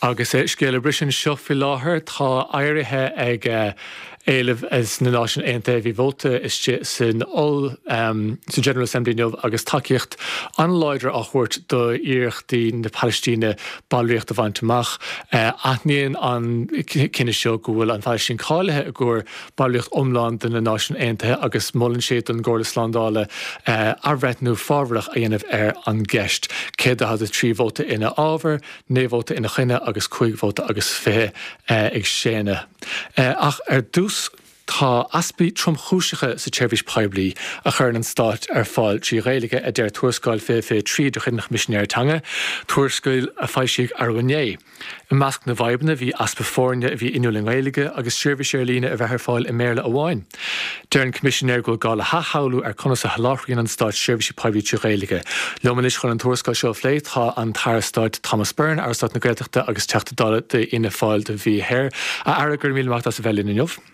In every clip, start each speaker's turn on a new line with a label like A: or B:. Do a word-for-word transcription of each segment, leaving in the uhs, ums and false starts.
A: Agus é scéile brisin seo fi láthair tá éirithe ag éileh as na náisiún Aontaithe bhí bhóta is san ol um, sa General Assembly Neamh agus takeíocht an láidir a chuirt do iarechtaí na Palestíne bailíocht a bhaintach uh, aithníonn an cinenne seo go bhfuil an Palestín cáilethe a ggur bailíocht omláin den na náisiún Aontaithe agus mollann siad an Gcomhlas uh, arbhreitnú fábhairach a dhéanamh ar an gceist. Céad a had trí bhóta ina ábhar, né bhóta ina chuine agus chuig bhóta agus fé uh, ag séine. Uh, ach ar dús tá aspaí tromchúiseacha sa Tseirbhís Poiblí a chur an Stát ar fáil trí réige a d deir tuairscáil fé fé trí do chuineach misisinéirtanga, tuairscáil a fáisiigh ar bhané. I measc na bhaibna bhí aspa fórne a bhí inúling réige agus Tseirbhís ar lína a bheith ar fáil i méle amháin. Deir an commissionéir go gáil a hathhabhlú ar conas a haláthraíonn an Stát Tseirbhís Poiblí trí réige. Leomanis chun an tuairscáil seo phléit tá an tar Stát Thomas Byrne ar Stát na Gaeltachta agus teachta dála de ina fáil de bhí héir a ara gur míleach as a bheith in Neamh.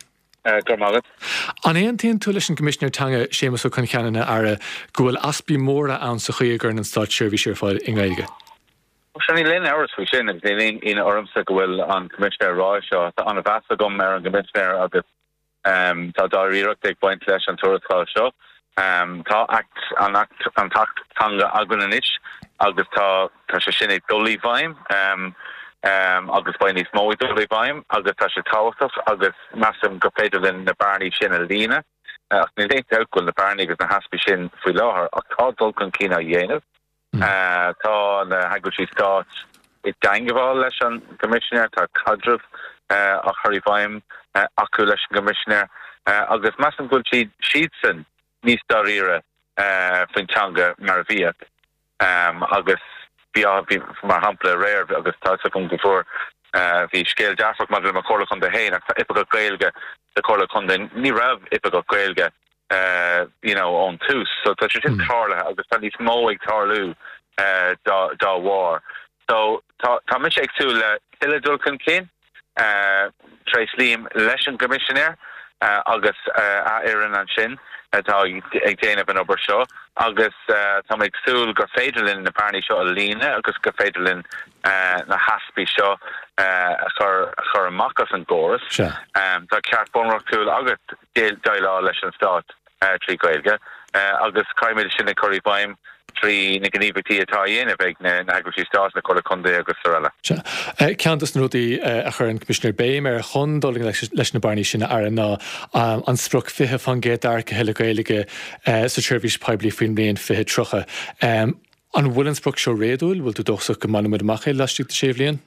A: An éon taon tú leis an commissionéir teanga Séamus Ó Concheanna ar go bhfuil aspaí móra ann sa chuige an Stát Tseirbhís ar fáil in Gaeilge.
B: Sean lin hours fo sin is in in ormsa gohfuil an commissioner rá seo an a bhasa gom ar an commissioner agus um tá dáíireacht ag baint leis an tuairtáil seo um tá act an act an tachtanga agunanich agus tá tá sé sin ag dulí bhaim um um agus bain níos mó dulí bhaim agus tá sé táhachtach agus massam go féidir linn na barnaí sin a lína ach ní déint outgóil na barnaí agus na haspa sin faoi láthair ach tá dul chun cína dhéanamh. Uh, tá na Hagglesey Stát i daingabháil leis an commissioner tá cadrih uh, a chuirí bhaim uh, acu leis an commissioner uh, agus meas an gúil siad siad san níos daríire uh, faointanga mar bhíoch um, agus bhí mar hampla réir agus tá sa chun go fór uh, bhí scéal deafrach mar mar chorla chun de héin ach tá ipeach gaeilge de chorla chun de ní raibh ipeach gaeilge Uh, you know, on tús, so tá sé sin tarla agus tá níos mó ag tarlú uh, dá dá war. So tá tá mis ag tú le ile dul chun cén uh, Trace Liam leis an commissioner uh, agus uh, a éan an sin tá ag déanamh an obair seo agus uh, tá ag súil gur féidirlinn na barnaí seo a lína agus gur féidirlinn uh, na haspaí seo uh, chur chur amachchas an gcóras.
A: Sure.
B: Um, tá ceart bunreacht túil agus déilá leis an Stát Uh, trí gaeilge uh, agus caiimiid sin na choirí bhaim trí na gníomhtí atá dhéanamh ag na Hagglesey Stát na chola chundé agus sorella.
A: Ceantas nótaí a chur an commissioner Béim ar chun dóling leis na barnaí sin ar ná an spruch fithe fan géad archa heile gaeilge sa Tseirbhís Poiblí faoin blion fithe trocha. An bhfuil an spruch seo réadúil bhfuil tú dósa go manú muid amach é leistigh de sé bhliain?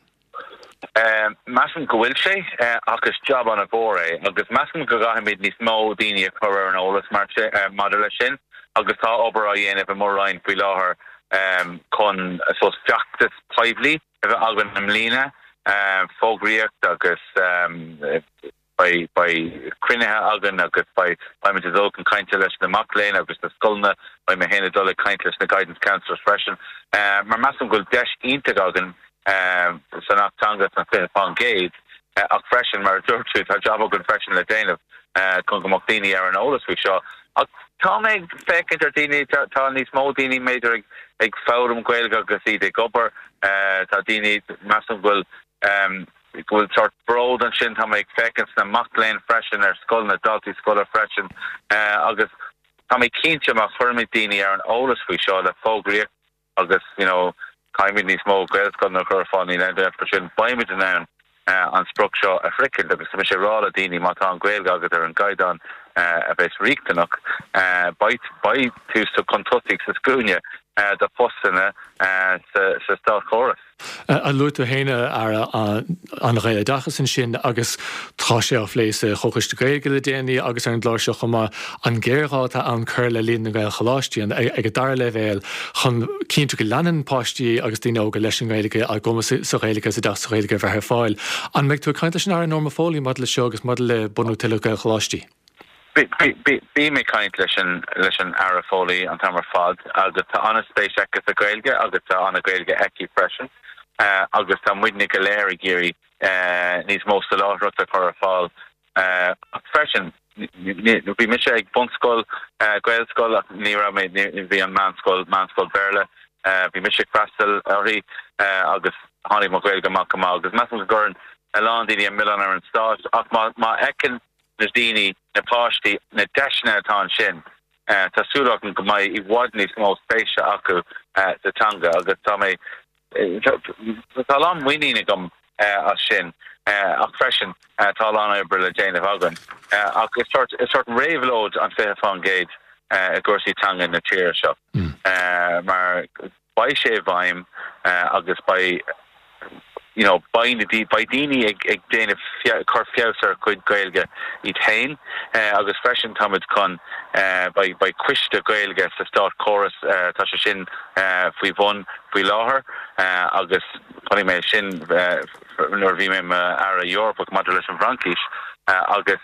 B: Um, Masan go bhfuil sé uh, agus job an a bóré agus masan go gahamid níos mó daoine a chur an ólas mar uh, madala sin agus tá obair a dhéanamh a mórráin faoi láthair um, chun sos feachtas Poiblí a bheith agan am lína uh, fógraíocht agus um, by by crinethe agan agus by by me dul an cainte leis na macléin agus na sculna by me héna dul cainte leis na guidance counsellors freisin uh, mar masan go deis ionta agan Um, san achtanga na fé fan géid uh, ach freisin mar dúirtú tá job agan freisin le déanamh uh, chun go mocht daoine ar an ólas fao seo ach tá méid fécinn ar daoine tá níos mó daoine méidir ag ag fóm gaeilge agus iad ag gobar uh, tá daoine measam bhfuil um, bhfuil sort bród an sin tá méid fécinn na macléin freisin ar scoil na daltaí scoil freisin uh, agus tá méid cínte amach formid daoine ar an ólas fao seo le fógraíocht agus you know caiimiid níos mó gailscoil na chur fáinní le for sin baimid an ann an spruch seo a fricil agus tá sé rála daoine má tá an gaeilge agus ar an gaidan a bheits riachtanach bait bait tú sa contotigh sa scúne de fósanna sa Stát Chóras.
A: A luúta héine ar an réile dachas in sin agus tá sé á phlééis chochuiste gaeilge le déanaí agus ar an gláir seo chuma an ggéirráta an chur le líon na gail chaláistíí ag dar le bhéil chun cinnte go leanan páistí agus daine óga leis an gaeilge a goma sa gaeilge sa das sa gaeilge bheit ar fáil. An meid tú caiinte sin ar an norma fólaí mad le seo agus mad le bunú til gail chaláistí.
B: Bí mé caiint leis an ara fólaí an tamar fad agus tá anna spéis agus a gaeilge agus tá anna gaeilge eici freisin uh, agus tá muidnig go léir géirí uh, níos mó sa láthreacht a chur a fáil uh, freisin bhí mis ag bunscoil uh, gailscoil ní ra méid bhí an manscoil manscoil Berle bhí Michick Brastel orí agus hánig má gailge má má agus meas gurn a landíine millan ar an stát ach má má ecin na daoine na páistí na deisna atá sin tásúlach go mai I bhádní smó spéise acu satanga agus tá mé tá lá muoine gom a sin ach freisin tá lá ar le déanamh agan ach is sort is sort réhlód an fé fan géid a gcuirsaí tanga na tíir seo mar ba sé bhaim agus ba you know bain di by dini ag ag déanamh cur fiosar chuid gailge I tain agus freisin tamid chun by by cuiste gailge sa stát chorus tá sé sin faoi bhun faoi láthair agus chunig mé sin nuair bhí mé ara Europa maidir leis an Francais agus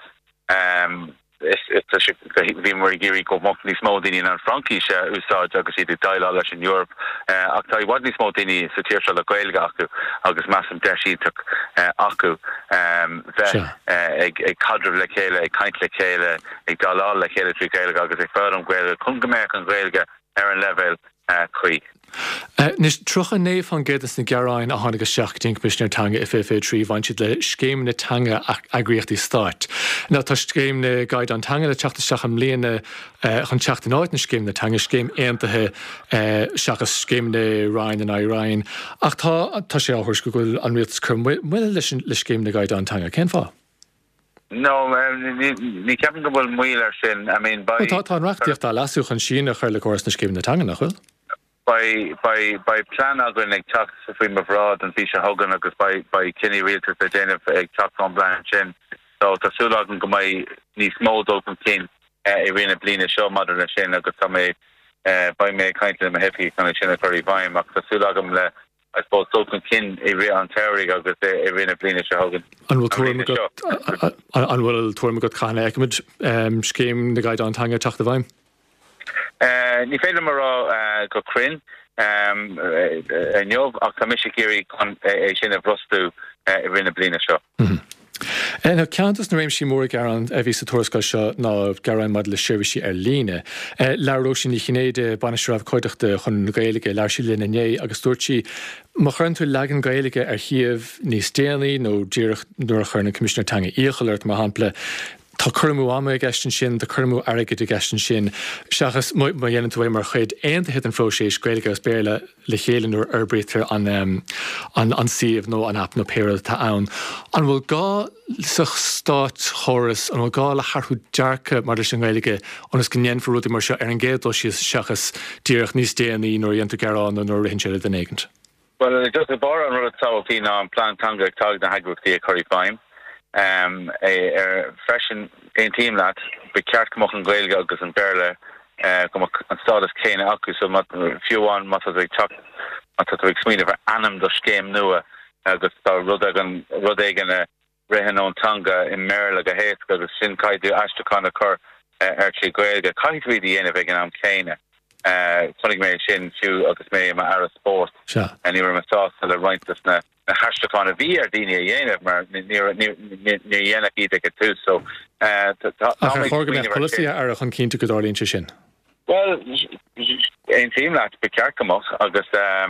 B: is is bhí mar géirí go mo níos mó daoine an Francais úsáid agus iad daile leis in Europe ach tá bhhad níos mó daoine sa tíir se le gailge acu agus meam deisíach acu bheith ag ag cadrah le chéile ag caint le chéile ag dalá le chéile trí gailge agus ag fearr an gailge chun go méid an gailge ar an level chuig.
A: Nis trocha néomh an gédas na gearáin a tháinig seachtain Commissioner Tanga F F A trí bhain siad le scéim na tanga agriochtaí stát. Ná tá scéim na gaiid an tanga le teachta seach am léana chun teachta náid na scéim na tanga scéim aontathe seachas scéim na Ryan an Ryan. Ach tá tá sé áthairs go bhfuil an rialtas chum muile leis le scéim na gaiid an tanga. Cén fá?
B: No, ní ceapan go bhfuil muil ar sin. I mean, by
A: Tá tá reachtaíocht a lasúch an sin a chuir le choras na scéim na tanga nach chuil?
B: By by by plan agan ag tucht sa fao mhrad an bhí se hagan agus by by cinní rialtas a déanamh ag tucht an blaen sin. So tásúlagan go mai níos mó dulcan cin I rina blina seo maidir le sin agus tá mé by mé caint le hefií chuna sinna chuirí bhaim ach tásúlagam le I suppose dulcan cin I ri an teirigh agus I rina blina se hagan.
A: An bhfuil tuairm go chana eicimiid scéim na gaiid an tanga teachta bhaim?
B: Ní féidir marrá go crin an jobh ach tá mis géirí chun é sin a bhrostú I rinne blina seo.
A: En ceantas na réim sí mór garan a bhí sa tuairascail seo ná garan mad le seirbhísí ar líne. Learró sin í chinéide banisteoibh coideachta chun na Gaeilge leir sí lena né agus dúirtí má chuann tú legan Gaeilge ar thiamh níos déanaí nó díreach nuair chuir na Commissioner Tanga íochairt má hampla tá curmú ama a gastan sin, tá curmú airgid a gastan sin. Seachas má dhéanaan tú mar chuid aonanta hit an fróséis Gaeilge as béle le chélan nuair arbrétar an an siomh nó an app nó péad tá ann. An bhfuil gá sa stát choras an bhfuil gá le charthú dearcha mar leis an Gaeilge anas go nnéan forúta mar seo ar an géadó sios seachas díreach níos déanaí nóir dhéanta garán nó nóir hin sead den éigent.
B: Well, just a bar an rud táhaí ná an plán tanga ag tág na hagrúchtaí a chuirí bhaim. Um, a, a freshen ein team laat be ceart gomach an Gaeilge agus an Berle gomach an stadas céine acu so mat fiúháin mat ag tucht mat ag smíine ver anam do scéim nua agus tá rud an rud éigen a rehanón tanga in Merle a héit agus sin caiidú astraán a chur ar trí Gaeilge caiithhí dhéanamh ag an am céine chunig mé sin fiú agus mé ma ar a sport an ní mar tá le roiintas na na hashtagán a bhí ar daine a dhéanamh mar ní dhéanamh iad ag tú so
A: chugan policy ar chun cinnta go dálíonn sin.
B: Well, ein team laat be cearcamach agus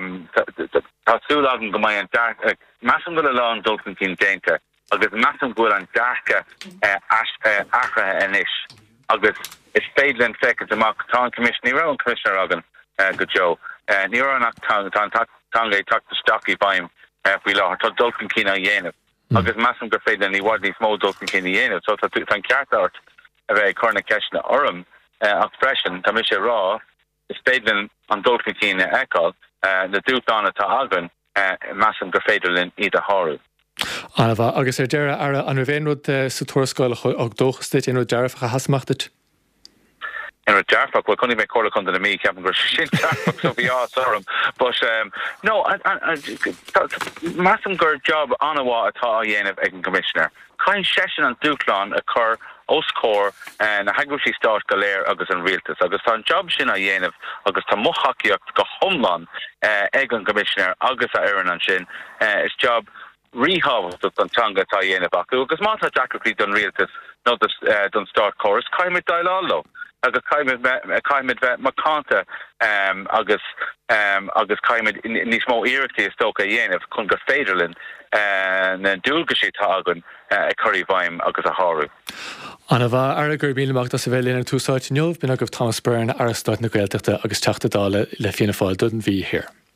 B: tásúlagan go mai an massam go le lá an dulcan cin déinte agus massam gohfuil an dacha achrathe inis agus is féidlen feice amach tá an commission ní ra an commissioner agan go Joe ní annach tanga tucht stockí baim bhí lá tá dulcan cína dhéanamh agus massam gur féidir ní bhhad níos mó dulcan cína dhéanamh so tá an ceartart a bheith chuna ceisna orm ach freisin tá mis sé rá is féidir an dulcan cína eáil na dúchtána tá agan massam gur féidirlinn iad a háú.
A: Anna agus ar deire ar an bhéonrúd sa tuairascáil ag dóchastait inú dearfacha hasmachtat?
B: In a jarfak, well, couldn't make call under the me, Captain Grush, shit, jarfak, so be all sorry. But, um, no, I, I, I, massam gur job anawa atá dhéanamh ag an commissioner. Cain session an dúchláin a chur oscór na hagrúsí stát go léir agus an rialtas. Agus tá an job sin a dhéanamh agus tá mochaíocht go thomlan ag an commissioner agus a éireann an sin is job rihabh an tanga tá dhéanamh acu. Agus má tá Jackal don rialtas nó don start chorus, caiimid dailáló. agus caiimid caiimid macánta agus agus caiimid níos mó iirechtaí is tóca dhéanamh chun go féidirlinn na dúilgaí tá agan ag choirí bhaim agus a háú.
A: Anna bheith ar gur bíach sa bhéile ar túsáid neomh bin agah Thomas Byrne arastáid na Gaeltachta agus teachtadála le fianna fáil dud an bhí hir.